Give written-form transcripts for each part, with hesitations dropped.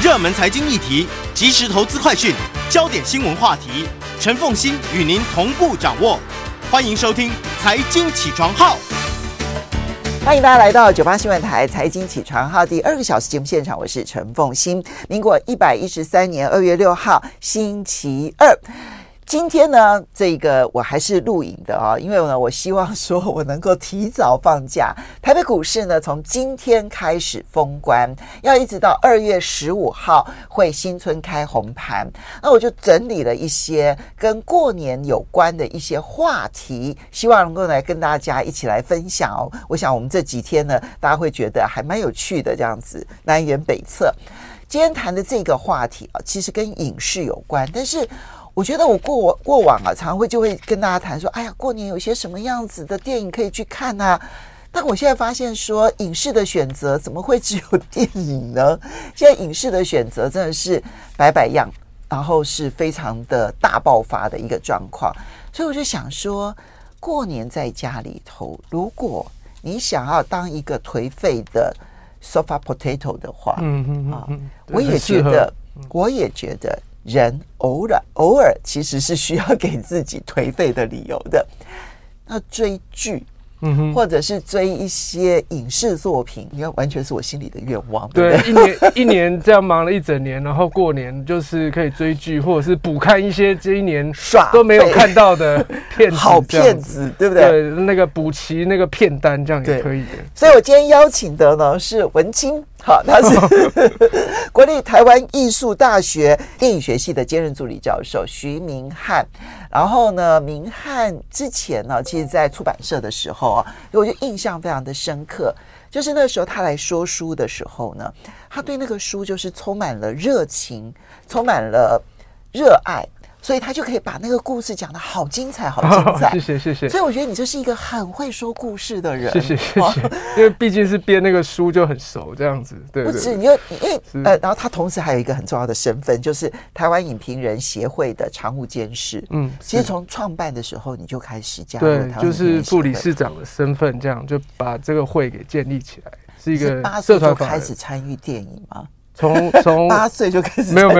热门财经议题、即时投资快讯、焦点新闻话题，陈凤馨与您同步掌握。欢迎收听《财经起床号》。 欢迎大家来到98新闻台财经起床号第2个小时节目现场，我是陈凤馨。民国113年2月6号星期二。今天呢，这个我还是录影的啊，因为呢，我希望说我能够提早放假。台北股市呢，从今天开始封关，要一直到2月15号会新春开红盘。那我就整理了一些跟过年有关的一些话题，希望能够来跟大家一起来分享哦。我想我们这几天呢，大家会觉得还蛮有趣的，这样子南辕北辙。今天谈的这个话题啊，其实跟影视有关，但是我觉得我过往啊，常会就会跟大家谈说，哎呀，过年有些什么样子的电影可以去看啊？但我现在发现说，影视的选择怎么会只有电影呢？现在影视的选择真的是百百样，然后是非常的大爆发的一个状况。所以我就想说，过年在家里头，如果你想要当一个颓废的 sofa potato 的话，我也觉得。人偶尔其实是需要给自己颓废的理由的。那追剧，或者是追一些影视作品，应该完全是我心里的愿望。对不对，一年这样忙了一整年，然后过年就是可以追剧，或者是补看一些这一年都没有看到的片子， 好片子，对不对？ 对，那个补齐那个片单，这样也可以的。 所以我今天邀请的呢是文青。好，他是国立台湾艺术大学电影学系的兼任助理教授徐明翰。然后呢，明翰之前呢，其实在出版社的时候啊，我就印象非常的深刻。就是那时候他来说书的时候呢，他对那个书就是充满了热情，充满了热爱。所以他就可以把那个故事讲得好精彩，好精彩。 谢谢。 所以我觉得你就是一个很会说故事的人。 谢谢。因为毕竟是编那个书就很熟，这样子。对， 不是因为然后他同时还有一个很重要的身份，就是台湾影评人协会的常务监事。其实从创办的时候你就开始加入台湾影评人协会， 就是副理事长的身份，这样就把这个会给建立起来，是一个 8岁就开始参与电影吗？ 从 8岁就开始， 没有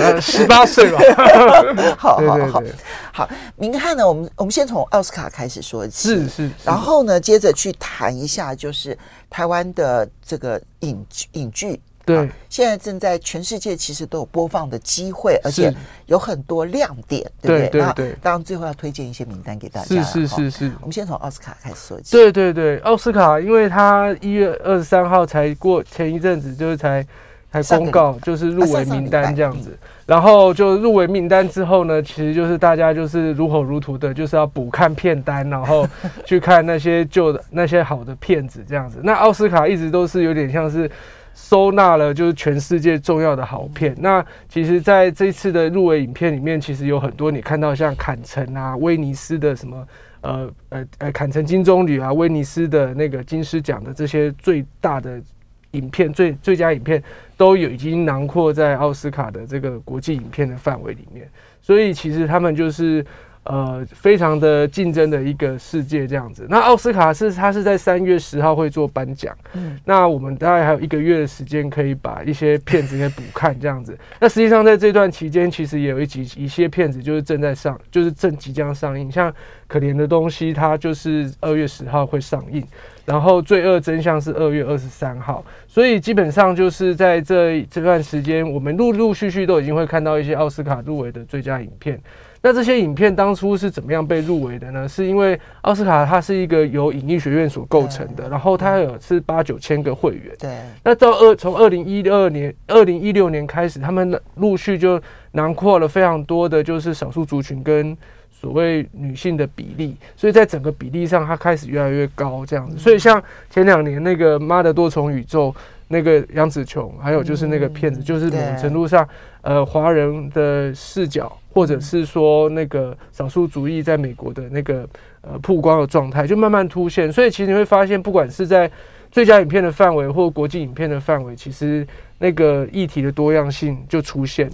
，18岁吧。 好，明翰呢，我们先从奥斯卡开始说起， 是， 然后呢，接着去谈一下，就是台湾的这个影剧， 对， 现在正在全世界其实都有播放的机会，而且有很多亮点，对不对？对。当然最后要推荐一些名单给大家。是。我们先从奥斯卡开始说起。 对，奥斯卡，因为他1月23号才过，前一阵子就是才公告，就是入围名单这样子。然后就入围名单之后呢，其实就是大家就是如火如荼的，就是要补看片单，然后去看那些旧的、那些好的片子这样子。那奥斯卡一直都是有点像是收纳了就是全世界重要的好片。那其实在这一次的入围影片里面，其实有很多你看到像坎城啊、威尼斯的什么坎城金棕榈啊、威尼斯的那个金狮奖的这些最大的影片，最佳影片都已经囊括在奥斯卡的这个国际影片的范围里面，所以其实他们就是非常的竞争的一个世界这样子。那奥斯卡它是在3月10号会做颁奖，那我们大概还有1个月的时间可以把一些片子给补看这样子。那实际上在这段期间，其实也有一些片子就是正即将上映，像《可怜的东西》它就是2月10号会上映。然后《罪恶真相》是2月23号，所以基本上就是在这段时间，我们陆陆续续都已经会看到一些奥斯卡入围的最佳影片。那这些影片当初是怎么样被入围的呢？是因为奥斯卡它是一个由影艺学院所构成的，然后它是8-9千个会员。对。那从2016年开始，他们陆续就囊括了非常多的就是少数族群跟所谓女性的比例，所以在整个比例上它开始越来越高这样子。所以像前2年那个《妈的多重宇宙》，那个杨紫琼，还有就是那个片子，就是某种程度上华人的视角，或者是说那个少数族裔在美国的那个曝光的状态就慢慢凸现。所以其实你会发现，不管是在最佳影片的范围或国际影片的范围，其实那个议题的多样性就出现了。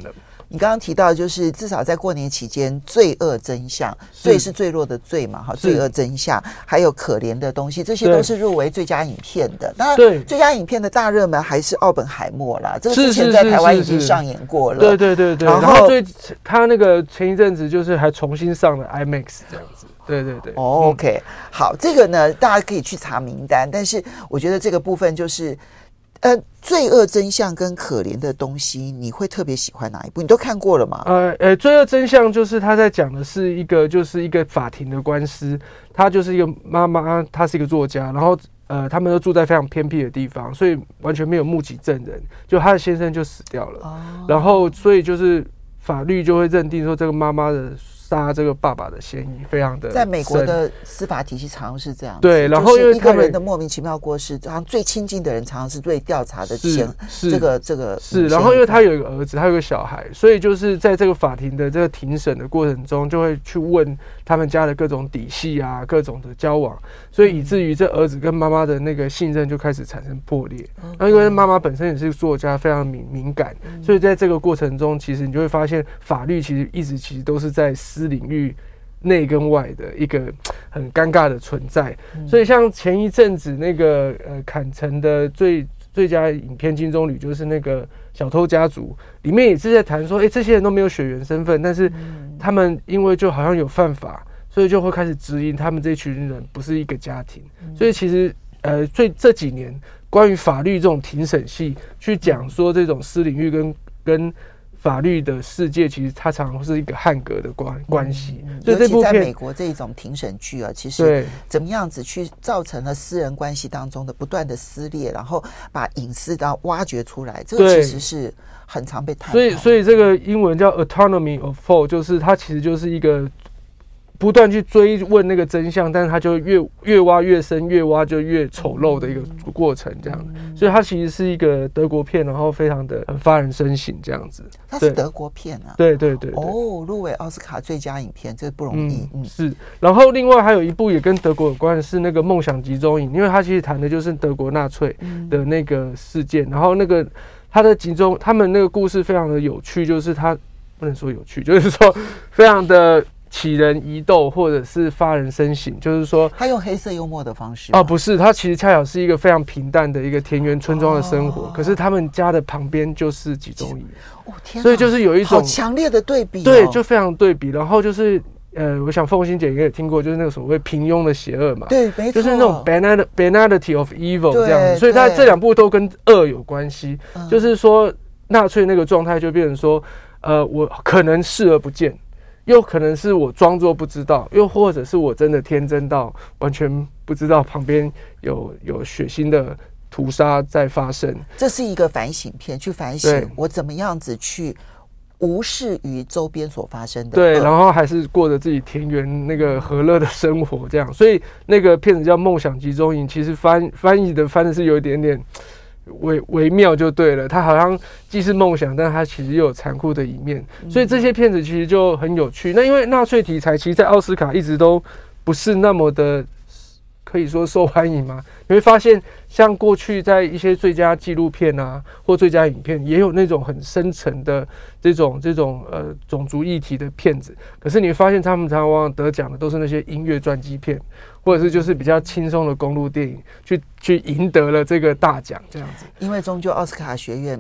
你刚刚提到，就是至少在过年期间，罪恶真相，罪是坠落的罪嘛，哈，罪恶真相，还有可怜的东西，这些都是入围最佳影片的。当然，最佳影片的大热门还是奥本海默啦，这个之前在台湾已经上演过了。 对。然后他那个前一阵子就是还重新上了 IMAX 这样子。对。 OK， 好，这个呢，大家可以去查名单，但是我觉得这个部分就是。罪恶真相跟可怜的东西，你会特别喜欢哪一部？你都看过了吗？ 罪恶真相就是他在讲的是一个法庭的官司，他就是一个妈妈，她是一个作家，然后他们都住在非常偏僻的地方，所以完全没有目击证人，就他的先生就死掉了，然后所以就是法律就会认定说这个妈妈的杀这个爸爸的嫌疑非常的深。 在美国的司法体系常常是这样子， 对，然后因为一个人的莫名其妙过世，好像最亲近的人常常是被调查的这个是，然后因为他有一个儿子，他有一个小孩，所以就是在这个法庭的这个庭审的过程中，就会去问他们家的各种底细啊，各种的交往，所以以至于这儿子跟妈妈的那个信任就开始产生破裂。那因为妈妈本身也是作家，非常敏感，所以在这个过程中，其实你就会发现法律其实都是在私领域内跟外的一个很尴尬的存在。所以像前一阵子那个坎城的最佳影片金棕榈，就是那个小偷家族，里面也是在谈说，这些人都没有血缘身份，但是他们因为就好像有犯法，所以就会开始质疑他们这群人不是一个家庭。所以其实这几年关于法律这种庭审戏去讲说这种私领域跟法律的世界，其实它常常是一个汉格的关系。所以这部片尤其在美国这种庭审剧啊，其实怎么样子去造成了私人关系当中的不断的撕裂，然后把隐私的挖掘出来，这个其实是很常被探讨。 所以这个英文叫 autonomy of fault， 就是它其实就是一个不断去追问那个真相，但是它就越挖越深，越挖就越丑陋的一个过程，这样。所以它其实是一个德国片，然后非常的很发人深省这样子。 它是德国片啊？ 对。 入围奥斯卡最佳影片，这不容易。 是。然后另外还有一部也跟德国有关的是那个《梦想集中营》，因为它其实谈的就是德国纳粹的那个事件，然后那个他们那个故事非常的有趣，就是它不能说有趣，就是说非常的起人疑窦，或者是发人深省，就是说他用黑色幽默的方式不是，他其实恰巧是一个非常平淡的一个田园村庄的生活，可是他们家的旁边就是集中营， 天哪， 所以就是有一种好强烈的对比， 对，就非常对比。然后就是我想凤馨姐应该也听过，就是那个所谓平庸的邪恶嘛， 对，没错， 就是那种 banality of evil 这样子。所以他这两部都跟恶有关系，就是说纳粹那个状态就变成说，我可能视而不见。又可能是我装作不知道，又或者是我真的天真到完全不知道旁边有血腥的屠杀在发生。 这是一个反省片，去反省我怎么样子去无视于周边所发生的。 对，然后还是过着自己田园那个和乐的生活这样。所以那个片子叫《梦想集中营》，其实翻的是有一点点微妙就对了，它好像既是梦想，但它其实又有残酷的一面，所以这些片子其实就很有趣。那因为纳粹题材，其实在奥斯卡一直都不是那么的可以说受欢迎嘛。你会发现，像过去在一些最佳纪录片啊，或最佳影片，也有那种很深沉的这种种族议题的片子，可是你会发现他们常常往往得奖的都是那些音乐传记片，或者是就是比较轻松的公路电影，去赢得了这个大奖这样子。 因为终究奥斯卡学院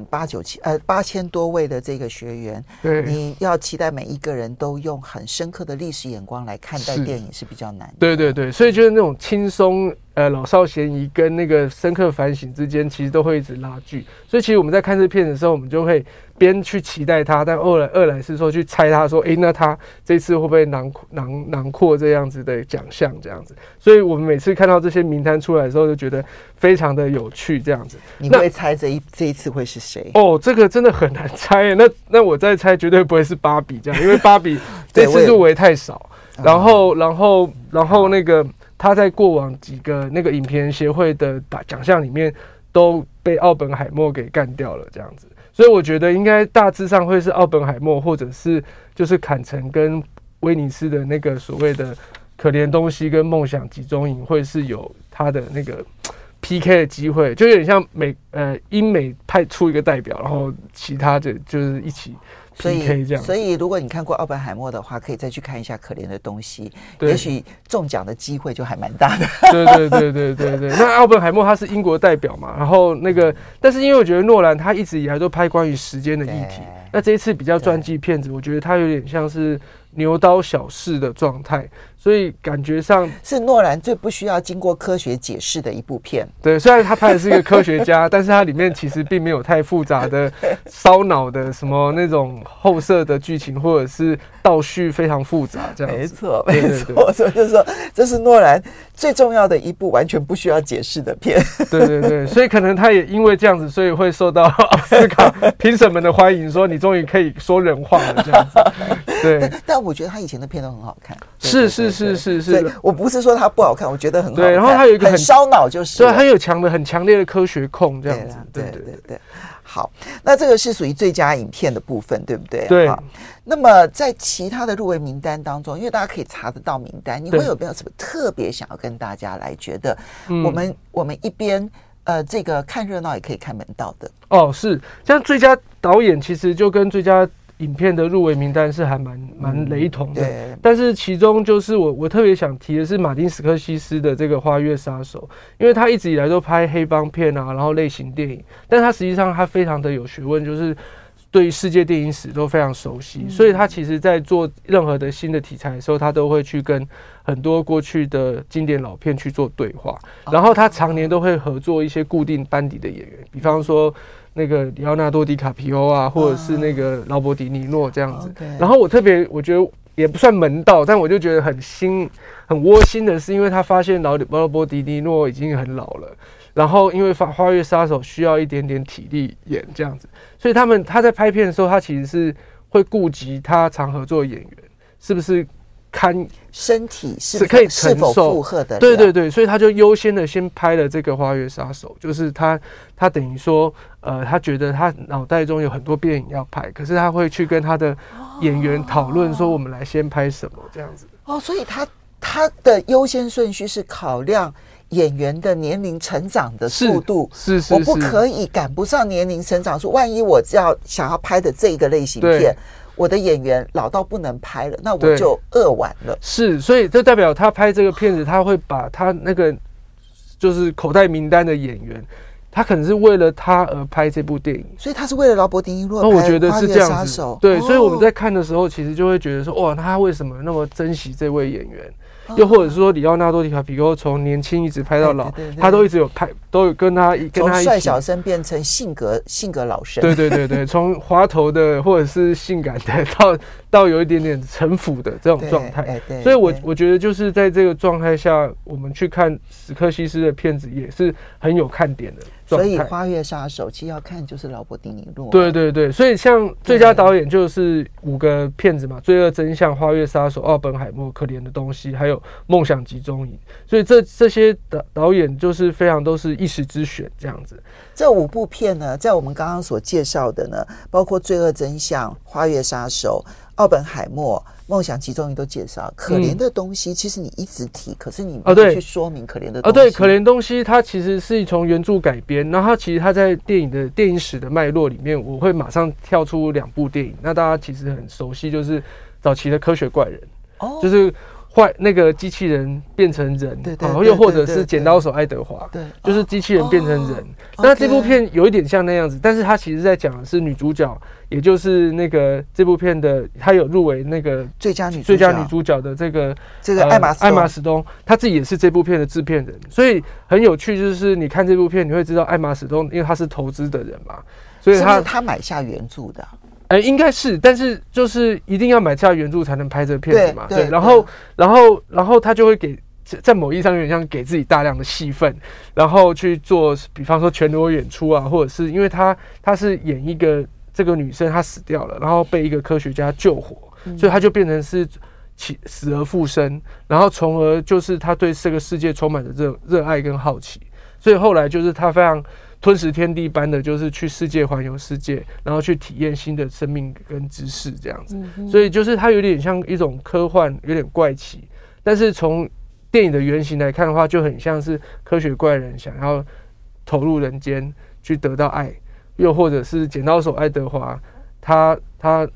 8000多位的这个学员， 对， 你要期待每一个人都用很深刻的历史眼光来看待电影是比较难的。 对，所以就是那种轻松老少咸宜跟那个深刻反省之间，其实都会一直拉锯。所以其实我们在看这片的时候，我们就会边去期待它，但二来是说去猜它说，那他这次会不会囊括这样子的奖项这样子。所以我们每次看到这些名单出来的时候，就觉得非常的有趣这样子。 你会猜这一次会是谁？ 这个真的很难猜。那我再猜绝对不会是芭比这样，因为芭比这次入围太少。然后那个他在过往几个那个影评人协会的奖项里面都被奥本海默给干掉了这样子，所以我觉得应该大致上会是奥本海默，或者是就是坎城跟威尼斯的那个所谓的可怜东西跟梦想集中营会是有他的那个 PK 的机会，就有点像英美派出一个代表，然后其他的就是一起 PK 这样。 所以如果你看过奥本海默的话，可以再去看一下《可怜的东西》， 对， 也许中奖的机会就还蛮大的。 对。那奥本海默他是英国代表嘛，然后但是因为我觉得诺兰他一直以来都拍关于时间的议题，那这一次比较传记片子，我觉得他有点像是牛刀小试的状态，所以感觉上是诺兰最不需要经过科学解释的一部片。 对，虽然他拍的是一个科学家，但是他里面其实并没有太复杂的烧脑的什么那种后设的剧情，或者是倒叙非常复杂这样子。 没错，所以就是说这是诺兰最重要的一部完全不需要解释的片。 对，所以可能他也因为这样子，所以会受到奥斯卡评审们的欢迎，说你终于可以说人话了这样子。对， 但我觉得他以前的片都很好看。 是， 我不是说他不好看，我觉得很好看。 对，然后他有一个很烧脑，就是对，很有很强烈的科学控这样子。 对。好，那这个是属于最佳影片的部分，对不对？ 对。 那么在其他的入围名单当中，因为大家可以查得到名单，你会有没有什么特别想要跟大家来觉得我们一边这个看热闹也可以看门道的？哦， 是像最佳导演其实就跟最佳影片的入围名单是还蛮雷同的，但是其中就是我特别想提的是马丁斯科西斯的这个《花月杀手》，因为他一直以来都拍黑帮片啊，然后类型电影，但他实际上他非常的有学问，就是对于世界电影史都非常熟悉，所以他其实在做任何的新的题材的时候，他都会去跟很多过去的经典老片去做对话，然后他常年都会合作一些固定班底的演员，比方说那个里奥纳多·迪卡皮欧啊，或者是那个劳勃·迪尼诺这样子。然后我觉得也不算门道，但我就觉得很窝心的是，因为他发现劳勃·迪尼诺已经很老了，然后因为花月杀手需要一点点体力演这样子，所以他在拍片的时候，他其实是会顾及他常合作的演员是不是身体是可以承受负荷的。 对，所以他就优先的先拍了这个《花月杀手》，就是他等于说，他觉得他脑袋中有很多电影要拍，可是他会去跟他的演员讨论说，我们来先拍什么这样子。 所以他的优先顺序是考量演员的年龄成长的速度， 是我不可以赶不上年龄成长速，万一我想要拍的这一个类型片，我的演员老到不能拍了，那我就扼腕了。 是，所以这代表他拍这个片子，他会把他那个就是口袋名单的演员，他可能是为了他而拍这部电影， 所以他是为了劳勃·迪尼诺拍《 我觉得是这样子。对，所以我们在看的时候，其实就会觉得说，哇，他为什么那么珍惜这位演员？又或者说里奥纳多·迪卡皮欧从年轻一直拍到老，他都一直有拍，都有跟他一起从帅小生变成性格老生。 对，从滑头的或者是性感的到有一点点城府的这种状态。所以我觉得就是在这个状态下，我们去看史科西斯的片子也是很有看点的。 所以《花月杀手》其实要看就是劳勃·迪尼诺。 对，所以像最佳导演就是5个片子嘛，《罪恶真相》、《花月杀手》、《奥本海默》、《可怜的东西》，还有《梦想集中营》。所以这些导演就是非常都是一时之选这样子。 这5部片呢，在我们刚刚所介绍的呢，包括《罪恶真相》、《花月杀手》、《奥本海默》、《梦想集中营》都介绍。可怜的东西其实你一直提，可是你没有去说明可怜的东西。 对，可怜东西它其实是从原著改编，然后它在电影史的脉络里面，我会马上跳出2部电影。那大家其实很熟悉，就是早期的《科学怪人》，就是那个机器人变成人，又或者是剪刀手爱德华，就是机器人变成人。那这部片有一点像那样子，但是它其实在讲的是女主角，也就是那个这部片的，她有入围那个最佳女主角的这个艾玛斯东，她自己也是这部片的制片人，所以很有趣，就是你看这部片，你会知道艾玛斯东，因为他是投资的人嘛，所以他买下原著的。 应该是，但是就是一定要买下原著才能拍这个片子嘛。对，然后他就会在某意义上有点像给自己大量的戏份，然后去做，比方说全裸演出啊，或者是因为他是演一个这个女生她死掉了，然后被一个科学家救活，所以他就变成是死而复生，然后从而就是他对这个世界充满着热爱跟好奇，所以后来就是他非常吞食天地般的，就是去世界环游世界，然后去体验新的生命跟知识这样子。所以就是它有点像一种科幻，有点怪奇，但是从电影的原型来看的话，就很像是科学怪人想要投入人间去得到爱，又或者是剪刀手爱德华，他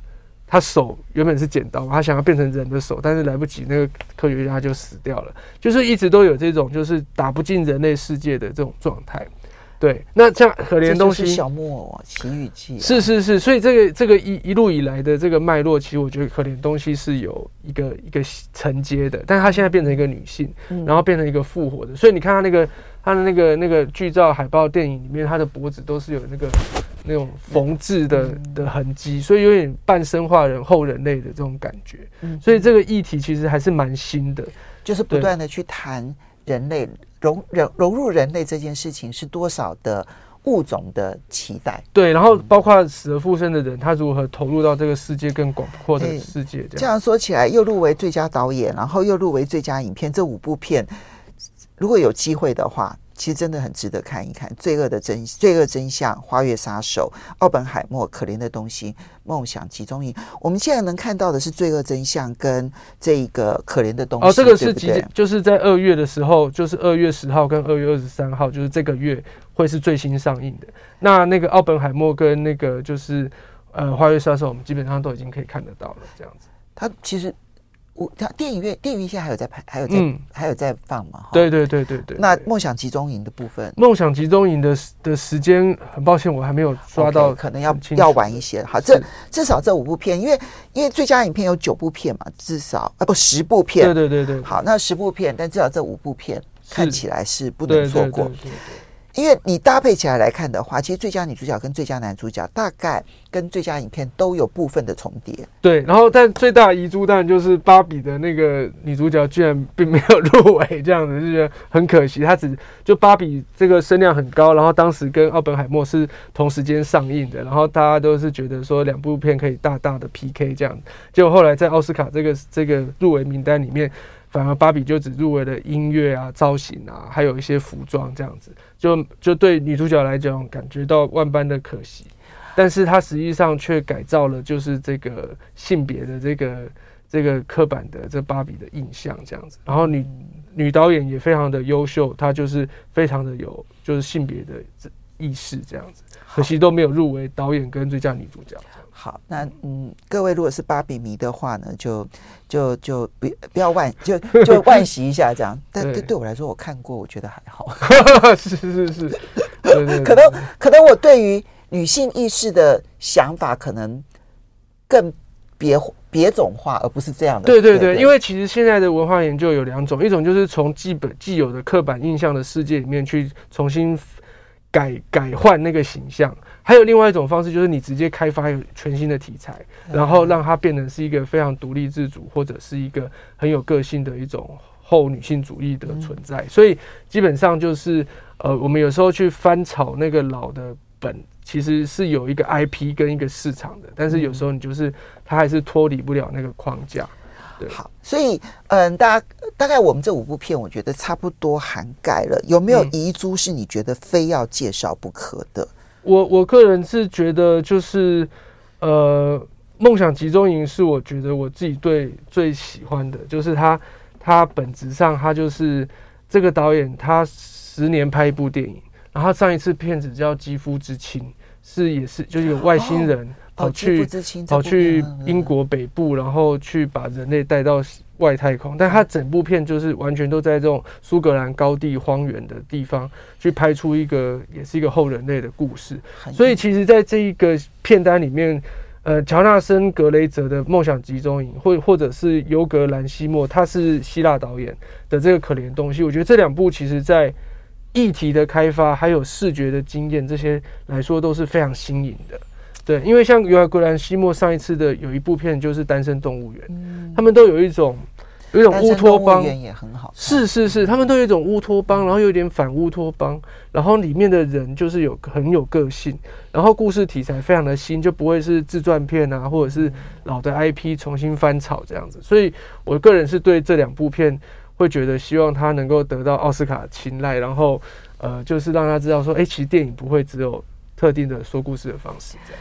他手原本是剪刀，他想要变成人的手，但是来不及，那个科学家就死掉了。就是一直都有这种就是打不进人类世界的这种状态。对，那这样可怜的东西， 这就是小木偶奇遇记、啊， 是，所以这个一路以来的这个脉络，其实我觉得可怜的东西是有一个承接的，但是他现在变成一个女性，然后变成一个复活的，所以你看他的那个剧照海报电影里面，他的脖子都是有那种缝制的痕迹，所以有点半生化人后人类的这种感觉。所以这个议题其实还是蛮新的， 就是不断的去谈人类融入人类这件事情是多少的物种的期待。 对，然后包括死而复生的人，他如何投入到这个世界更广阔的世界。 这样说起来，又入围最佳导演，然后又入围最佳影片，这5部片，如果有机会的话，其实真的很值得看一看。罪恶真相、花月杀手、奥本海默、可怜的东西、梦想集中营。我们现在能看到的是罪恶真相跟这个可怜的东西。 这个是就是在2月的时候，就是2月10号跟2月23号，就是这个月会是最新上映的。那个奥本海默跟那个就是花月杀手，我们基本上都已经可以看得到了，这样子。 它其实。电影院现在还有在拍，还有在放嘛？ 对。 那梦想集中营的部分， 梦想集中营的时间，很抱歉我还没有抓到， 可能要晚一些。好，至少这5部片，因为最佳影片有9部片嘛，至少10部片。 对。 好，那10部片，但至少这5部片看起来是不能错过。 对。 因为你搭配起来来看的话，其实最佳女主角跟最佳男主角大概跟最佳影片都有部分的重叠。 对，然后但最大的遗珠当然就是芭比的那个女主角居然并没有入围，这样子就觉得很可惜。她就芭比这个声量很高，然后当时跟奥本海默是同时间上映的，然后大家都是觉得说2部片可以大大的 PK 这样，结果后来在奥斯卡这个入围名单里面，反而芭比就只入围了音乐啊、造型啊，还有一些服装这样子，就对女主角来讲感觉到万般的可惜。但是她实际上却改造了就是这个性别的这个刻板的这芭比的印象这样子。然后女导演也非常的优秀，她就是非常的有就是性别的意识这样子，可惜都没有入围导演跟最佳女主角。 好，那各位如果是芭比迷的话呢，就不要就惋惜一下这样。但对我来说，我看过，我觉得还好。 是，对可能我对于女性意识的想法可能更别种化，而不是这样的。 对，因为其实现在的文化研究有2种，一种就是从既有的刻板印象的世界里面去重新改换那个形象，还有另外一种方式就是你直接开发一个全新的题材，然后让它变成是一个非常独立自主，或者是一个很有个性的一种后女性主义的存在。所以基本上就是我们有时候去翻炒那个老的本，其实是有一个 IP 跟一个市场的，但是有时候你就是它还是脱离不了那个框架。 好，所以大概我们这5部片，我觉得差不多涵盖了。有没有遗珠是你觉得非要介绍不可的？ 我个人是觉得就是梦想集中营是我觉得我自己最喜欢的，就是他本质上他就是这个导演，他10年拍一部电影，然后上一次片子叫《肌肤之亲》，也是就是有外星人。跑去英国北部，然后去把人类带到外太空，但他整部片就是完全都在这种苏格兰高地荒原的地方去拍出也是一个后人类的故事。所以其实在这一个片单里面，乔纳森·格雷泽的《梦想集中营》或者是尤格兰西莫，他是希腊导演的这个可怜东西，我觉得这2部其实在议题的开发还有视觉的经验这些来说都是非常新颖的。对，因为像尤格兰西莫上一次的有一部片就是《单身动物园》，他们都有一种乌托邦， 也很好， 是，他们都有一种乌托邦，然后有点反乌托邦，然后里面的人就是很有个性，然后故事题材非常的新，就不会是自传片啊，或者是老的 IP 重新翻炒这样子。所以我个人是对这2部片会觉得希望他能够得到奥斯卡青睐，然后就是让他知道说，其实电影不会只有特定的说故事的方式这样子。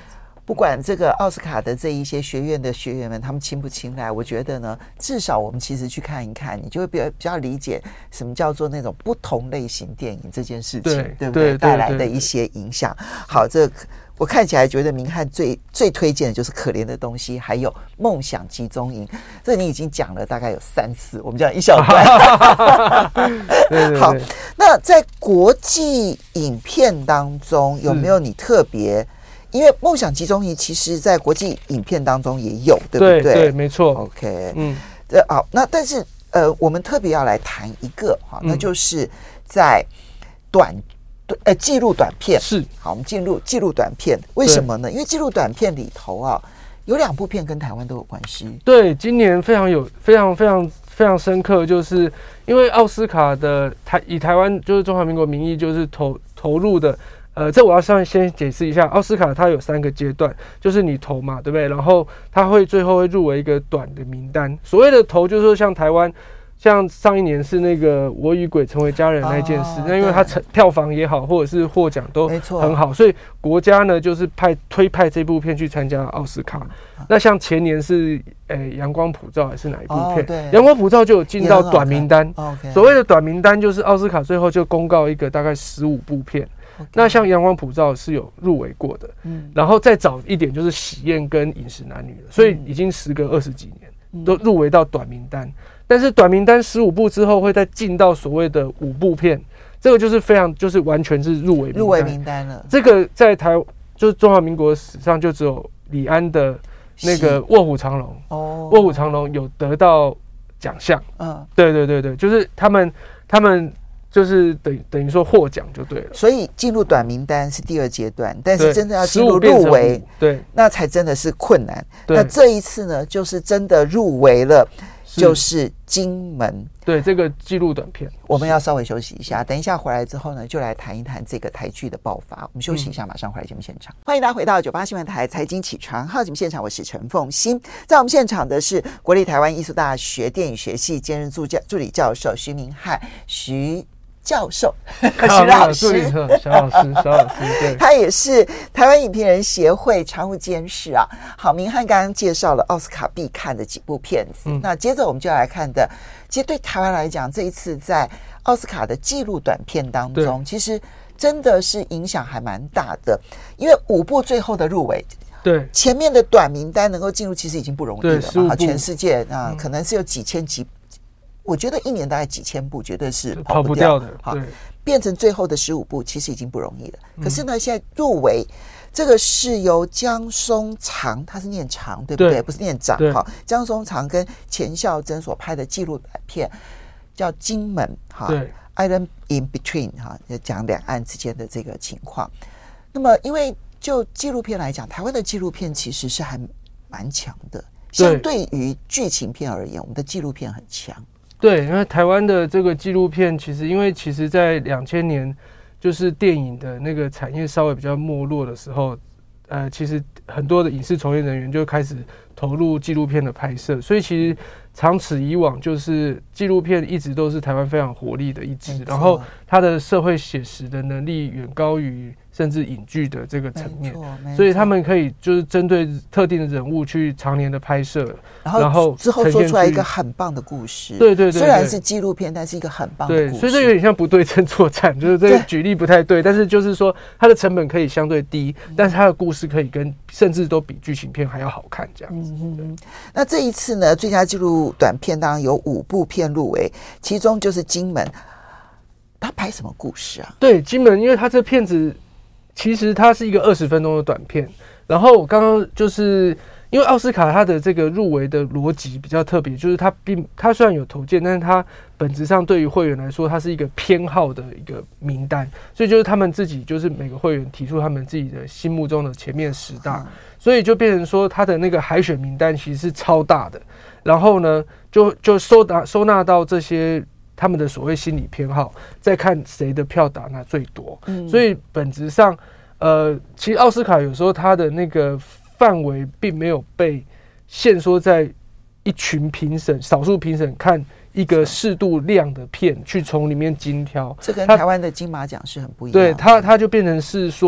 不管这个奥斯卡的这一些学院的学员们他们青不青睐，我觉得呢，至少我们其实去看一看，你就会比较理解什么叫做那种不同类型电影这件事情，对不对？带来的一些影响。好，这我看起来觉得明翰最推荐的就是《可怜的东西》，还有《梦想集中营》。这你已经讲了大概有3次，我们讲一小段。对，好，那在国际影片当中有没有你特别？因为《梦想集中营》其实在国际影片当中也有，对不对？ 对，没错。 OK， 好，那但是我们特别要来谈一个哈，那就是在纪录短片。 是，好， 我们进入纪录短片，为什么呢？因为纪录短片里头啊，有2部片跟台湾都有关系。 对，今年非常深刻，就是因为奥斯卡的以台湾就是中华民国名义就是投入的。这我要先解释一下，奥斯卡它有3个阶段，就是你投嘛，对不对？然后它最后会入围一个短的名单。所谓的投，就是说像台湾，像上一年是那个《我与鬼成为家人》那件事，那因为它票房也好，或者是获奖都很好，所以国家呢就是推派这部片去参加奥斯卡。那像前年是阳光普照还是哪一部片？阳光普照就有进到短名单。所谓的短名单，就是奥斯卡最后就公告一个大概15部片。那像阳光普照是有入围过的，然后再早一点就是喜宴跟饮食男女了，所以已经时隔20几年都入围到短名单。但是短名单15部之后会再进到所谓的5部片，这个就是就是完全是入围名单了。这个在就是中华民国史上就只有李安的那个《卧虎藏龙》卧虎藏龙有得到奖项。对，就是他们。就是等于说获奖就对了， 所以进入短名单是第2阶段，但是真的要进入入围， 对， 那才真的是困难。那这一次呢，就是真的入围了，就是《金门》。 对，这个纪录短片， 我们要稍微休息一下，等一下回来之后呢，就来谈一谈这个台剧的爆发。我们休息一下，马上回来节目现场。欢迎大家回到98新闻台财经起床号节目现场，我是陈凤馨。在我们现场的是国立台湾艺术大学电影学系兼任助理教授徐明翰徐教授，徐老师， 小老师，对， 他也是台湾影评人协会常务监事啊。好，明翰刚刚介绍了奥斯卡必看的几部片子，那接着我们就要来看的，其实对台湾来讲，这一次在奥斯卡的纪录短片当中，其实真的是影响还蛮大的，因为5部最后的入围。 对， 前面的短名单能够进入，其实已经不容易了嘛。全世界可能是有我觉得1年大概几千部绝对是跑不掉的。好，变成最后的15部，其实已经不容易了。可是呢，现在入围这个是由江松长，他是念长对不对？不是念长。好，江松长跟钱孝珍所拍的纪录短片叫《金门》哈，Island in Between 哈，讲两岸之间的这个情况。那么，因为就纪录片来讲，台湾的纪录片其实是还蛮强的，相对于剧情片而言，我们的纪录片很强。 对，因为台湾的这个纪录片，其实在2000年，就是电影的那个产业稍微比较没落的时候，其实很多的影视从业人员就开始投入纪录片的拍摄，所以其实长此以往，就是纪录片一直都是台湾非常活力的一支，然后它的社会写实的能力远高于甚至影剧的这个层面，所以他们可以就是针对特定的人物去常年的拍摄， 然后之后做出来一个很棒的故事。 对， 虽然是纪录片，但是一个很棒的故事。 所以这有点像不对称作战，就是这个举例不太对，但是就是说它的成本可以相对低，但是它的故事可以甚至都比剧情片还要好看这样子。 那这一次呢，最佳纪录短片当然有5部片入围，其中就是《金门》，他拍什么故事啊？ 对，《金门》，因为他这片子其实它是一个20分钟的短片，然后我刚刚就是因为奥斯卡它的这个入围的逻辑比较特别，就是它虽然有投件，但是它本质上对于会员来说，它是一个偏好的一个名单，所以就是他们自己就是每个会员提出他们自己的心目中的前面10大，所以就变成说它的那个海选名单其实是超大的，然后呢就收纳到这些他们的所谓心理偏好，再看谁的票打那最多。所以本质上，其实奥斯卡有时候它的那个范围并没有被限缩在一群评审、少数评审看一个适度量的片去从里面精挑。 这跟台湾的金马奖是很不一样的。 对，它就变成是说，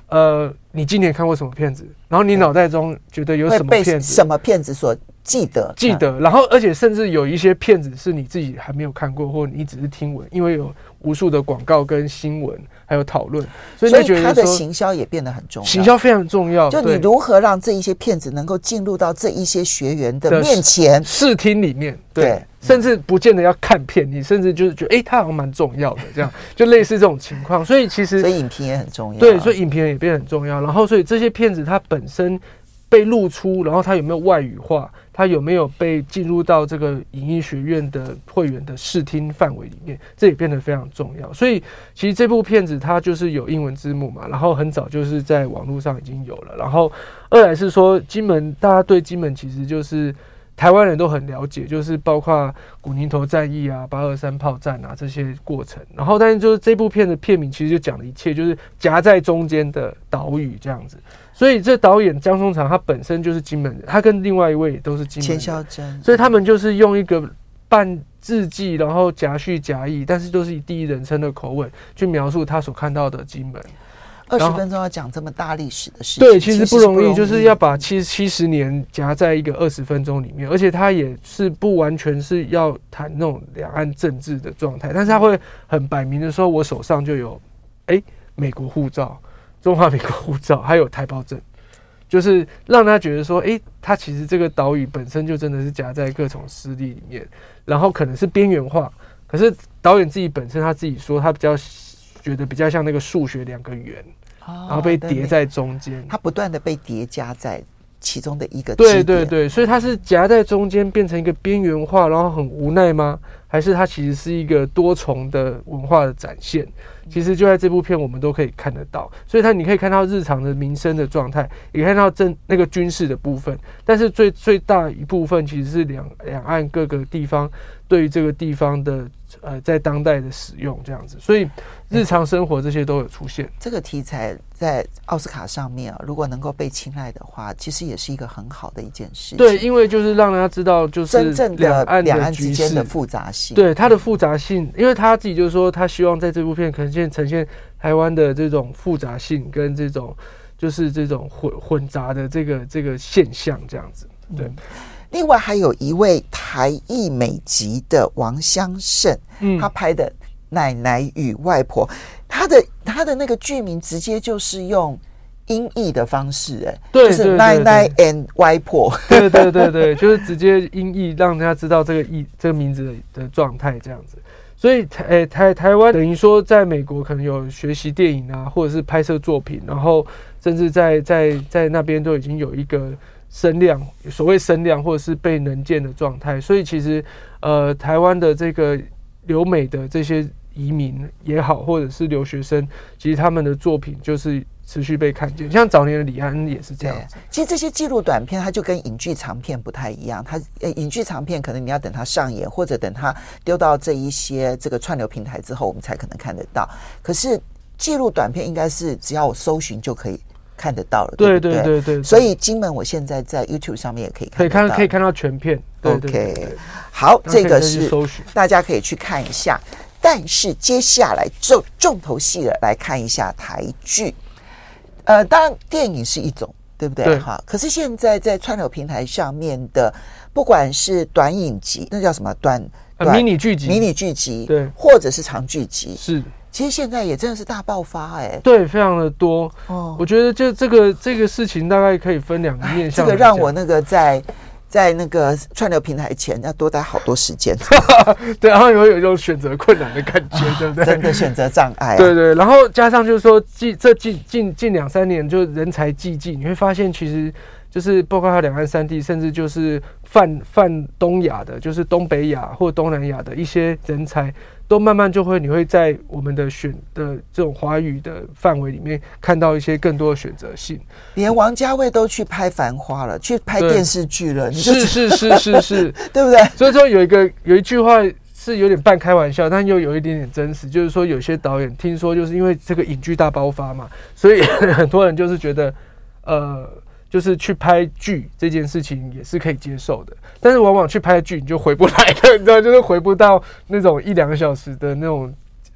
你今年看过什么片子？然后你脑袋中觉得有什么片子？ 什么片子所记得？ 然后而且甚至有一些片子是你自己还没有看过，或你只是听闻，因为有无数的广告跟新闻还有讨论，所以你觉得它的行销也变得很重要。 行销非常重要， 就你如何让这一些片子能够进入到这一些学员的面前， 视听里面，对，甚至不见得要看片，你甚至就是觉得，它好像蛮重要的，这样就类似这种情况。所以其实， 所以影评也很重要， 对，所以影评也变得很重要。然后，所以这些片子它本身被露出，然后它有没有外语化，它有没有被进入到这个影艺学院的会员的视听范围里面，这也变得非常重要。所以其实这部片子它就是有英文字幕嘛，然后很早就是在网络上已经有了。然后二来是说金门，大家对金门其实就是台湾人都很了解，就是包括古宁头战役啊、823炮战啊这些过程。然后但是就是这部片的片名其实就讲了一切，就是夹在中间的岛屿这样子。所以这导演江松长他本身就是金门人，他跟另外一位也都是金门人， 钱孝珍，所以他们就是用一个半日记，然后夹叙夹议，但是都是以第一人称的口吻去描述他所看到的金门。 20分钟要讲这么大历史的事情， 对，其实不容易，就是要把70年夹在一个20分钟里面，而且他也是不完全是要谈那种两岸政治的状态，但是他会很摆明的说，我手上就有美国护照。中华民国护照还有台胞证，就是让他觉得说，他其实这个岛屿本身就真的是夹在各种势力里面，然后可能是边缘化。可是导演自己本身他自己说，他比较觉得比较像那个数学2个圆，然后被叠在中间， 他不断的被叠加在其中的一个基点。 对，所以他是夹在中间变成一个边缘化，然后很无奈吗？还是它其实是一个多重的文化的展现？其实就在这部片我们都可以看得到，所以你可以看到日常的民生的状态，也看到那个军事的部分，但是最大一部分其实是两岸各个地方对于这个地方的在当代的使用这样子，所以日常生活这些都有出现。 这个题材在奥斯卡上面如果能够被青睐的话，其实也是一个很好的一件事情。 对，因为就是让大家知道，就是真正的两岸之间的复杂性。 对它的复杂性，因为他自己就是说，他希望在这部片呈现台湾的这种复杂性跟这种就是这种混杂的这个现象这样子。对。 另外还有一位台裔美籍的王香胜，他拍的《奶奶与外婆》，他的那个剧名直接就是用音译的方式， 对， 就是奶奶 and 外婆， 对，就是直接音译，让大家知道这个名字的状态这样子。所以台湾等于说在美国可能有学习电影啊，或者是拍摄作品，然后甚至在那边都已经有一个声量，所谓声量或者是被能见的状态。所以其实台湾的这个留美的这些移民也好，或者是留学生，其实他们的作品就是持续被看见，像早年的李安也是这样子。 其实这些纪录短片它就跟影剧长片不太一样，它影剧长片可能你要等它上演，或者等它丢到这一些这个串流平台之后，我们才可能看得到。可是纪录短片应该是只要我搜寻就可以看得到了， 对。 所以金门我现在在 YouTube 上面也可以看得到， 可以看到全片。 OK， 好，这个是大家可以去看一下。但是接下来就重头戏了，来看一下台剧。当然电影是一种，对不对？ 对。 可是现在在串流平台上面的，不管是短影集，那叫什么迷你剧集， 对， 或者是长剧集， 是。 其实现在也真的是大爆发， 对，非常的多。我觉得就这个事情大概可以分2个面向。 这个让我那个在那个串流平台前要多待好多时间， 对，然后有一种选择困难的感觉，对不对？ 真的选择障碍， 对，然后加上就是说，这近2-3年就人才济济，你会发现其实就是包括两岸3地，甚至就是泛东亚的，就是东北亚或东南亚的一些人才，都慢慢你会在我们的这种华语的范围里面看到一些更多的选择性。 连王家卫都去拍《繁花》了，去拍电视剧了， 是， 对不对？ 所以说有一句话是有点半开玩笑，但又有一点点真实，就是说有些导演听说就是因为这个影剧大爆发嘛，所以很多人就是觉得就是去拍剧这件事情也是可以接受的，但是往往去拍剧你就回不来了，你知道，就是回不到那种1-2个小时的那种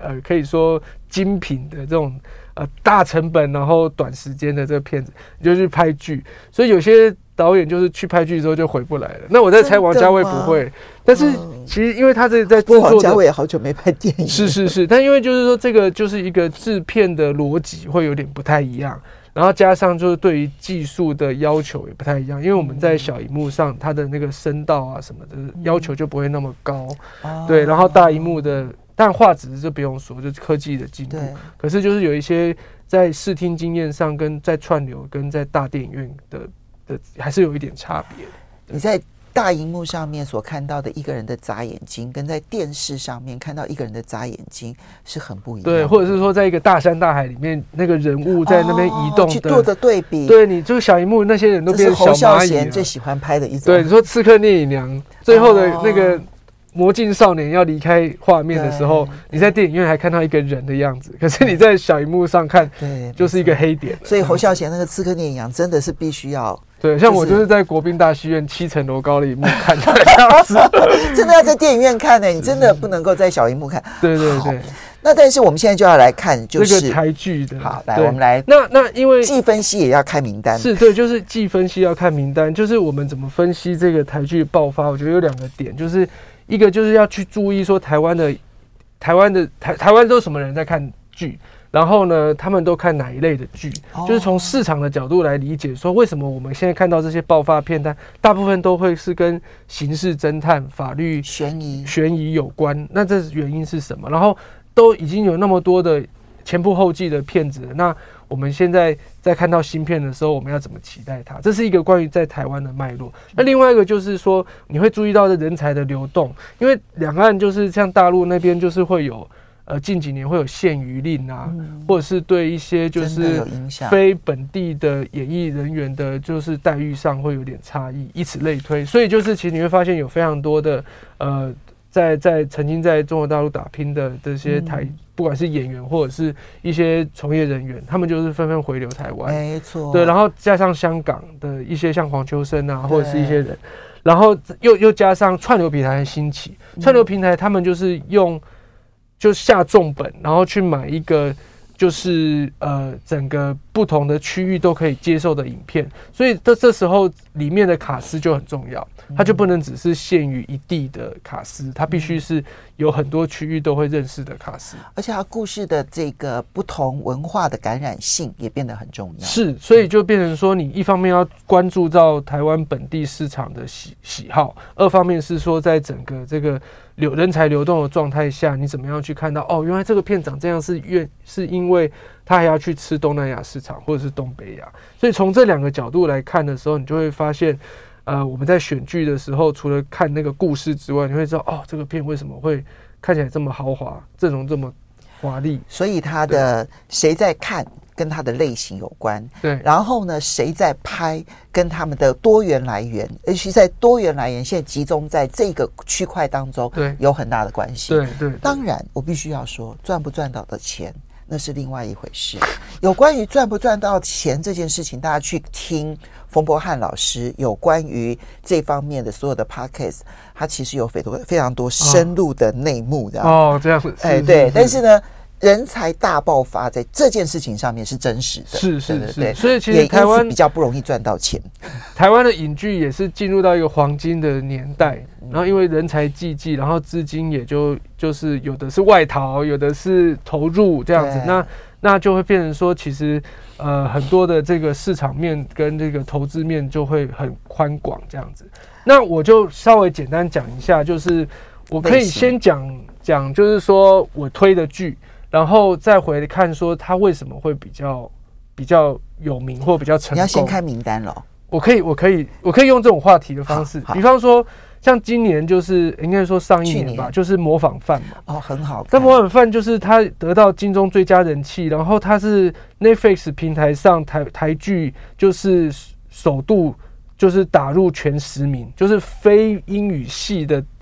可以说精品的这种大成本然后短时间的这个片子，你就去拍剧。所以有些导演就是去拍剧之后就回不来了。那我在猜王家卫不会，但是其实因为他这在制作的， 王家卫也好久没拍电影， 是，但因为就是说这个就是一个制片的逻辑会有点不太一样，然后加上就是对于技术的要求也不太一样，因为我们在小荧幕上它的那个声道啊什么的要求就不会那么高，对，然后大荧幕的。但画质就不用说，就是科技的进步。可是就是有一些在视听经验上，跟在串流、跟在大电影院的还是有一点差别。 你在大荧幕上面所看到的一个人的眨眼睛，跟在电视上面看到一个人的眨眼睛是很不一样的。 对，或者是说在一个大山大海里面，那个人物在那边移动的， 去做的对比。 对，你就是小荧幕那些人都变成小蚂蚁了。这是侯孝贤最喜欢拍的一种。 对，你说《刺客聂隐娘》最后的那个。魔镜少年要离开画面的时候，你在电影院还看到一个人的样子，可是你在小荧幕上看，就是一个黑点。 所以侯孝贤那个《刺客聂隐娘》真的是必须要。 对，像我就是在国宾大戏院7层楼高的荧幕看的样子， 真的要在电影院看呢，你真的不能够在小荧幕看。 对。 那但是我们现在就要来看，就是这个台剧的。 好，来我们来。 那因为季分析也要开名单， 是对，就是季分析要看名单，就是我们怎么分析这个台剧爆发，我觉得有2个点，就是一个就是要去注意说台湾都什么人在看剧。然后呢，他们都看哪一类的剧？就是从市场的角度来理解，说为什么我们现在看到这些爆发片单，大部分都会是跟刑事侦探、法律、悬疑有关。那这原因是什么？然后都已经有那么多的前仆后继的片子了，那我们现在在看到新片的时候，我们要怎么期待它？这是一个关于在台湾的脉络。那另外一个就是说，你会注意到人才的流动，因为两岸就是像大陆那边就是会有。近几年会有限娱令啊，或者是对一些就是非本地的演艺人员的，就是待遇上会有点差异，以此类推。所以就是其实你会发现有非常多的在曾经在中国大陆打拼的这些不管是演员或者是一些从业人员，他们就是纷纷回流台湾， 没错。对， 然后加上香港的一些像黄秋生啊，或者是一些人，然后又加上串流平台的兴起，串流平台他们就是就下重本，然后去买一个就是整个不同的区域都可以接受的影片，所以这时候里面的卡司就很重要，它就不能只是限于一地的卡司，它必须是有很多区域都会认识的卡司， 而且它故事的这个不同文化的感染性也变得很重要。 是，所以就变成说，你一方面要关注到台湾本地市场的喜好，二方面是说在整个这个人才流动的状态下，你怎么样去看到原来这个片长这样是因为他还要去吃东南亚市场或者是东北亚，所以从这2个角度来看的时候，你就会发现我们在选剧的时候，除了看那个故事之外，你会知道这个片为什么会看起来这么豪华，阵容这么华丽， 所以他的谁在看跟他的类型有关， 对。 然后呢，谁在拍跟他们的多元来源，尤其在多元来源现在集中在这个区块当中， 对， 有很大的关系。 对。 当然，我必须要说，赚不赚到的钱那是另外一回事。有关于赚不赚到钱这件事情，大家去听冯博翰老师有关于这方面的所有的 podcast， 他其实有非常多深入的内幕的。 这样子。 对。但是呢，人才大爆发在这件事情上面是真实的， 是。所以其实也因此比较不容易赚到钱。 台湾的影剧也是进入到一个黄金的年代，然后因为人才济济，然后资金也就是有的是外逃，有的是投入这样子，那就会变成说，其实很多的这个市场面跟这个投资面就会很宽广这样子。那我就稍微简单讲一下，就是我可以先讲，就是说我推的剧。然后再回看说他为什么会比较有名或比较成功。 你要先开名单了。 我可以用这种话题的方式，比方说像今年就是应该说上一年吧，就是模仿犯嘛。 很好看。 但模仿犯就是他得到金钟最佳人气，然后他是 Netflix 平台上台剧就是首度就是打入前10名，就是非英语系的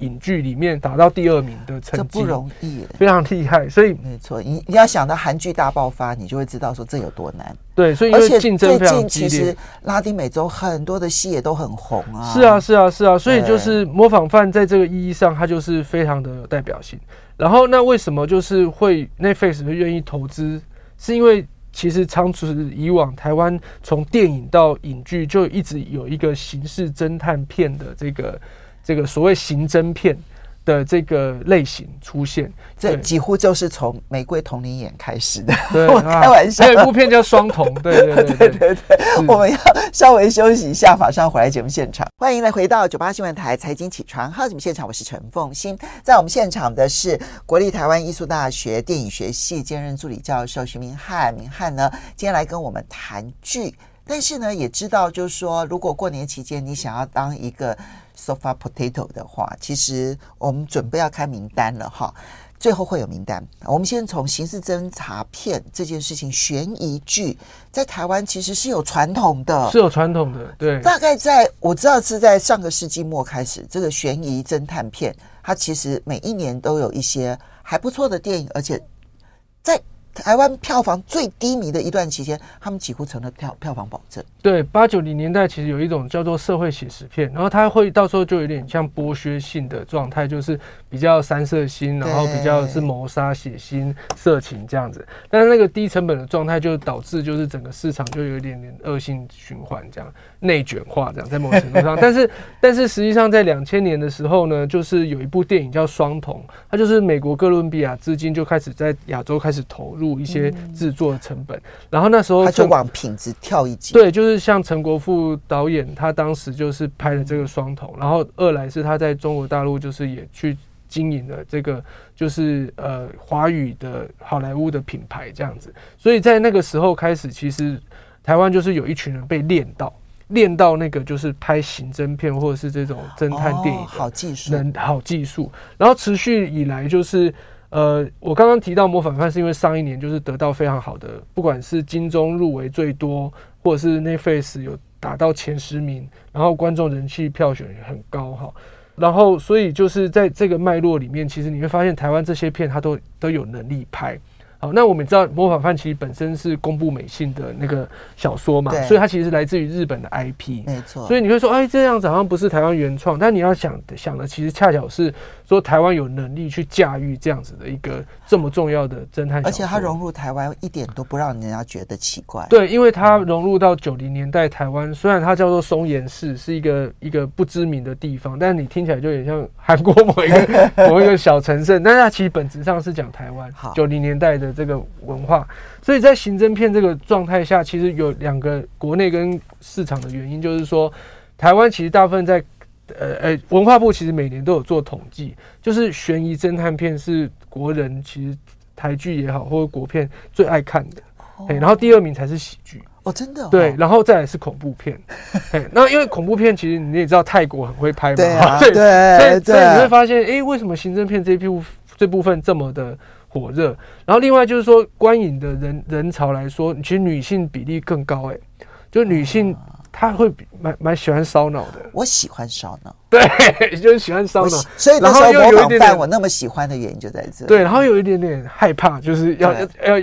影剧里面打到第2名的成绩， 这不容易， 非常厉害。所以没错，你要想到韩剧大爆发，你就会知道说这有多难。 对，所以因为竞争非常激烈， 其实拉丁美洲很多的戏也都很红啊。 是啊，所以就是模仿犯在这个意义上，它就是非常的有代表性。然后那为什么就是会 Netflix 会愿意投资？是因为其实长此以往，台湾从电影到影剧就一直有一个刑事侦探片的这个所谓刑侦片的这个类型出现， 这几乎就是从《玫瑰童林眼》开始的。 对， 我开玩笑。 还有一部片叫《双瞳》，对。 我们要稍微休息一下，马上回来节目现场。欢迎来回到98新闻台财经起床号节目现场，我是陈凤馨。在我们现场的是国立台湾艺术大学电影学系兼任助理教授徐明翰。明翰呢，今天来跟我们谈剧。但是呢，也知道就是说，如果过年期间你想要当一个 sofa potato 的话，其实我们准备要开名单了哈。最后会有名单。我们先从刑事侦查片这件事情，悬疑剧在台湾其实是有传统的， 对。 大概我知道是在上个世纪末开始，这个悬疑侦探片，它其实每一年都有一些还不错的电影，而且在台湾票房最低迷的一段期间，他们几乎成了票房保证。 对，80、90年代其实有一种叫做社会写实片，然后它会到时候就有点像剥削性的状态，就是比较三色腥，然后比较是谋杀、血腥、色情这样子。但是那个低成本的状态就导致就是整个市场就有一点点恶性循环，这样内卷化这样，在某种程度上。但是实际上在2000年的时候呢，就是有一部电影叫《双瞳》，它就是美国哥伦比亚资金就开始在亚洲开始投入一些制作成本，然后那时候他就往品质跳一级。 对，就是像陈国富导演，他当时就是拍了这个《双瞳》，然后二来是他在中国大陆就是也去经营了这个就是华语的好莱坞的品牌这样子，所以在那个时候开始，其实台湾就是有一群人被练到那个就是拍刑侦片或者是这种侦探电影好技术，然后持续以来就是我刚刚提到模仿犯是因为上一年就是得到非常好的，不管是金钟入围最多，或者是 Netflix 有打到前10名，然后观众人气票选也很高哈，然后所以就是在这个脉络里面，其实你会发现台湾这些片它都有能力拍。好，那我们知道模仿犯其实本身是宫部美幸的那个小说嘛，所以它其实是来自于日本的 IP， 没错。 所以你会说，哎，这样子好像不是台湾原创，但你要想的，其实恰巧是说台湾有能力去驾驭这样子的一个这么重要的侦探小说， 而且它融入台湾一点都不让人家觉得奇怪。 对，因为它融入到90年代台湾，虽然它叫做松岩市，是一个不知名的地方，但是你听起来就有点像韩国某一个小城镇，但是它其实本质上是讲台湾90年代的这个文化，所以在刑侦片这个状态下，其实有2个国内跟市场的原因，就是说台湾其实大部分在文化部其实每年都有做统计，就是悬疑侦探片是国人其实台剧也好或者国片最爱看的，然后第2名才是喜剧。 真的对，然后再来是恐怖片。那因为恐怖片其实你也知道泰国很会拍嘛， 对啊， 所以你会发现，为什么刑侦片这部分这么的火热？然后另外就是说，观影的人潮来说，其实女性比例更高，就女性她会蛮喜欢烧脑的。我喜欢烧脑， 对，就是喜欢烧脑。 所以那时候模仿犯我那么喜欢的原因就在这。 对，然后有一点点害怕，就是要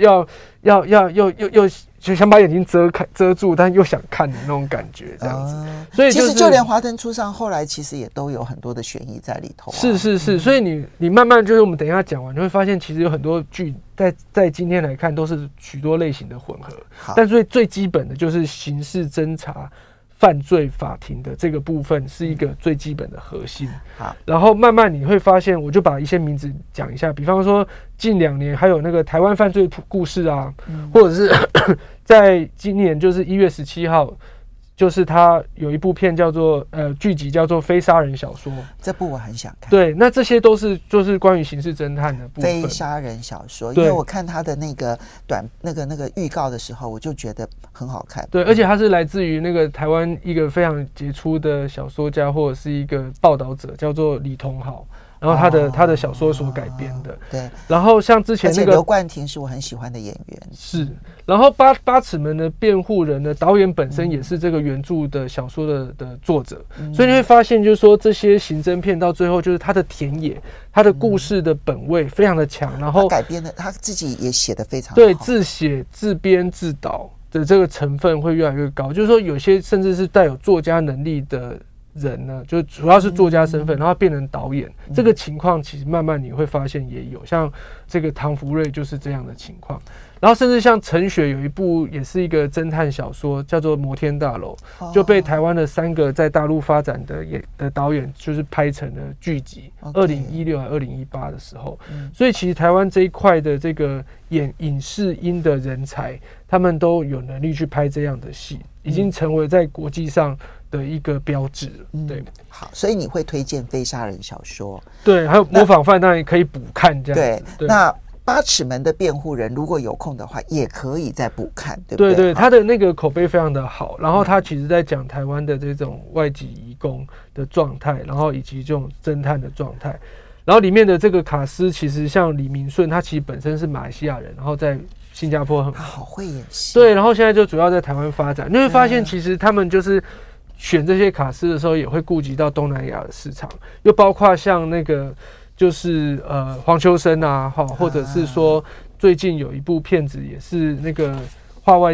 就想把眼睛遮住，但又想看的那种感觉，这样子。所以、就是、 其实就连《华灯初上》后来其实也都有很多的悬疑在里头、 是，所以你慢慢就是我们等一下讲完，你会发现其实有很多剧在今天来看都是许多类型的混合。但最基本的就是刑事侦查、犯罪法庭的这个部分是一个最基本的核心。 好， 然后慢慢你会发现，我就把一些名字讲一下，比方说近2年还有那个台湾犯罪故事啊，或者是在今年就是1月17号，就是他有一部片叫做剧集叫做《非杀人小说》， 这部我很想看。 对，那这些都是就是关于刑事侦探的部分。 非杀人小说，因为我看他的那个那个预告的时候，我就觉得很好看。 对，而且他是来自于那个台湾一个非常杰出的小说家或者是一个报道者，叫做李同豪。 然后他的小说所改编的。 对， 然后像之前那个刘冠廷是我很喜欢的演员。 是，然后八尺门的辩护人呢，导演本身也是这个原著的小说的作者，所以你会发现，就是说这些刑侦片到最后，就是他的田野，他的故事的本味非常的强，然后他改编的他自己也写得非常好， 对，自写自编自导的这个成分会越来越高，就是说有些甚至是带有作家能力的人呢，就主要是作家身份，然后变成导演，这个情况其实慢慢你会发现也有，像这个唐福瑞就是这样的情况。然后甚至像陈雪有一部也是一个侦探小说，叫做《摩天大楼》，就被台湾的3个在大陆发展的导演就是拍成了剧集，2016还2018的时候。所以其实台湾这一块的这个影视音的人才，他们都有能力去拍这样的戏，已经成为在国际上的一个标志了。对， 好，所以你会推荐非杀人小说？对， 还有模仿犯当然可以补看这样子。 对，那八尺门的辩护人，如果有空的话，也可以再补看，对不对？ 对，他的那个口碑非常的好，然后他其实在讲台湾的这种外籍移工的状态，然后以及这种侦探的状态，然后里面的这个卡司，其实像李明顺，他其实本身是马来西亚人，然后在新加坡他好会演戏， 对，然后现在就主要在台湾发展，你会发现其实他们就是选这些卡司的时候，也会顾及到东南亚的市场，又包括像那个。就是黄秋生啊，或者是说最近有一部片子也是那个画外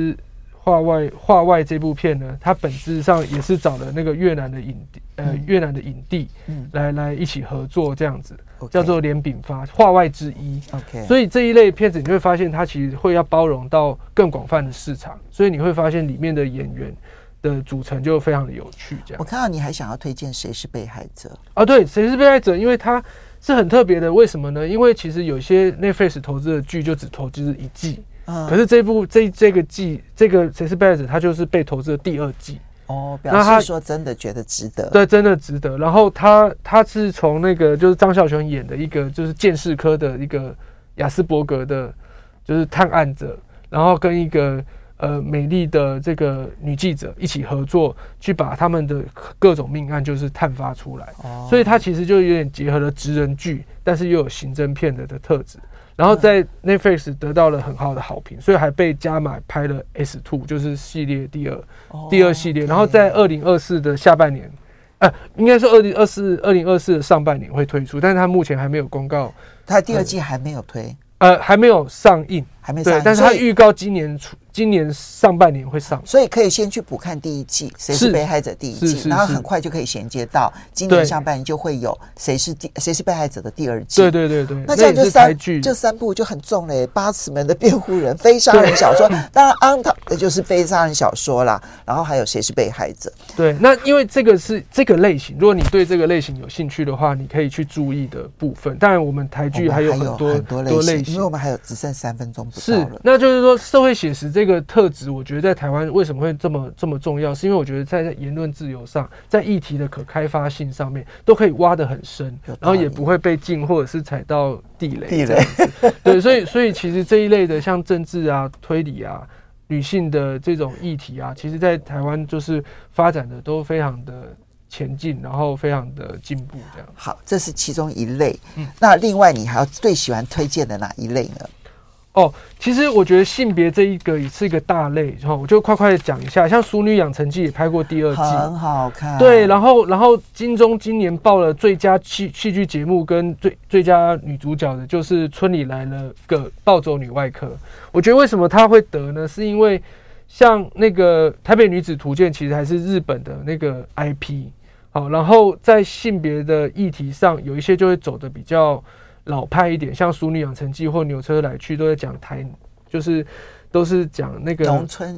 这部片呢，它本质上也是找了那个越南的影帝来一起合作这样子，叫做连炳发，画外之一。所以这一类片子你会发现它其实会要包容到更广泛的市场，所以你会发现里面的演员的组成就非常的有趣，这样。 我看到你还想要推荐《谁是被害者》 啊？对，《谁是被害者》，因为它是很特别的，为什么呢？因为其实有些 Netflix 投资的剧就只投资1季，可是这个季这个《谁是被害者》它就是被投资的第2季。 表示说真的觉得值得， 对，真的值得。然后他是从那个就是张孝全演的一个就是鉴识科的一个亚斯伯格的，就是探案者，然后跟一个美丽的这个女记者一起合作，去把他们的各种命案就是探发出来。所以他其实就有点结合了职人剧，但是又有刑侦片的特质。然后在 Netflix 得到了很好的好评，所以还被加码拍了 S2， 就是系列第二系列。然后在2024的下半年，应该是2024的上半年会推出，但是他目前还没有公告， 他第2季还没有推， 还没有上映， 对， 但是他预告今年上半年会上， 所以可以先去补看第1季《谁是被害者》第1季，然后很快就可以衔接到今年上半年就会有谁是被害者的第2季。 对， 那这样就3部就很重嘞，《八尺门的辩护人》非杀人小说，当然 on top 的就是非杀人小说啦，然后还有谁是被害者。 对，那因为这个是这个类型，如果你对这个类型有兴趣的话，你可以去注意的部分。当然，我们台剧还有很多类型， 因为我们还有只剩3分钟不到了。 那就是说社会写实这个特质，我觉得在台湾为什么会这么重要，是因为我觉得在言论自由上，在议题的可开发性上面，都可以挖得很深，然后也不会被禁或者是踩到地雷。对，所以其实这一类的像政治啊、推理啊、女性的这种议题啊，其实在台湾就是发展的都非常的前进，然后非常的进步这样。 好，这是其中一类。那另外你还要最喜欢推荐的哪一类呢？ 其实我觉得性别这一个也是一个大类，我就快快的讲一下。像《淑女养成记》也拍过第2季， 很好看。 对，然后金钟今年报了最佳戏剧节目跟最佳女主角的，就是《村里来了个暴走女外科》。我觉得为什么她会得呢？是因为像那个《台北女子图鉴》其实还是日本的那个 IP， 好，然后在性别的议题上有一些就会走的比较老派一点，像《淑女养成记》或《牛车来去》都在讲就是都是讲那个农村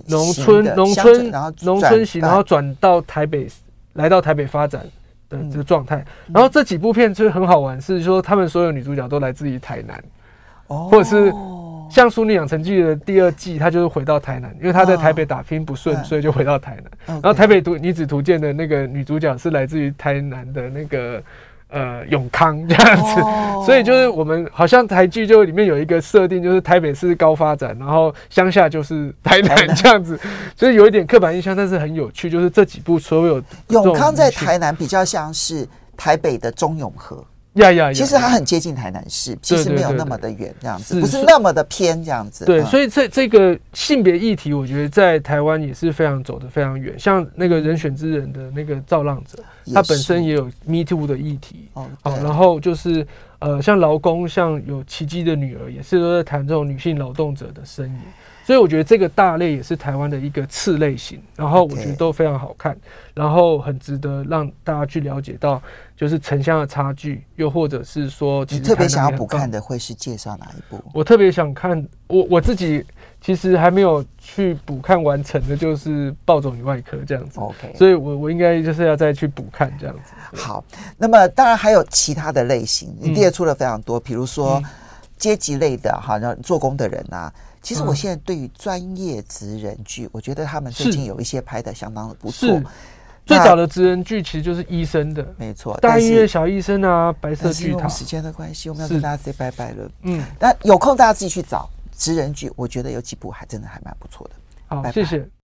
型，然后转到台北，来到台北发展的这个状态。然后这几部片就是很好玩，是说他们所有女主角都来自于台南，或者是像《淑女养成记》的第2季，她就是回到台南，因为她在台北打拼不顺，所以就回到台南。然后《台北女子图鉴》的那个女主角是来自于台南的那个永康这样子，所以就是我们好像台剧就里面有一个设定，就是台北是高发展，然后乡下就是台南这样子，所以有一点刻板印象，但是很有趣。就是这几部所有永康在台南比较像是台北的中永和， 其实它很接近台南市，其实没有那么的远，这样子，不是那么的偏这样子。 对，所以这个性别议题，我觉得在台湾也是走得非常远。像那个人选之人的那个造浪者，他本身也有 Me Too 的议题。然后就是像劳工，像有奇迹的女儿，也是都在谈这种女性劳动者的声音。所以我觉得这个大类也是台湾的一个次类型，然后我觉得都非常好看，然后很值得让大家去了解到，就是城乡的差距，又或者是说， 你特别想要补看的会是介绍哪一部？ 我特别想看，我自己其实还没有去补看完成的，就是《暴走女外科》这样子。 OK， 所以我应该就是要再去补看这样子。 好，那么当然还有其他的类型，你列出了非常多，比如说阶级类的，好像做工的人啊。其实我现在对于专业职人剧，我觉得他们最近有一些拍的相当的不错。 最早的职人剧其实就是医生的， 没错， 大医院小医生啊，白色巨塔。 时间的关系，我们要跟大家 say 拜拜了。那有空大家自己去找职人剧，我觉得有几部真的还蛮不错的。 好，拜拜，谢谢。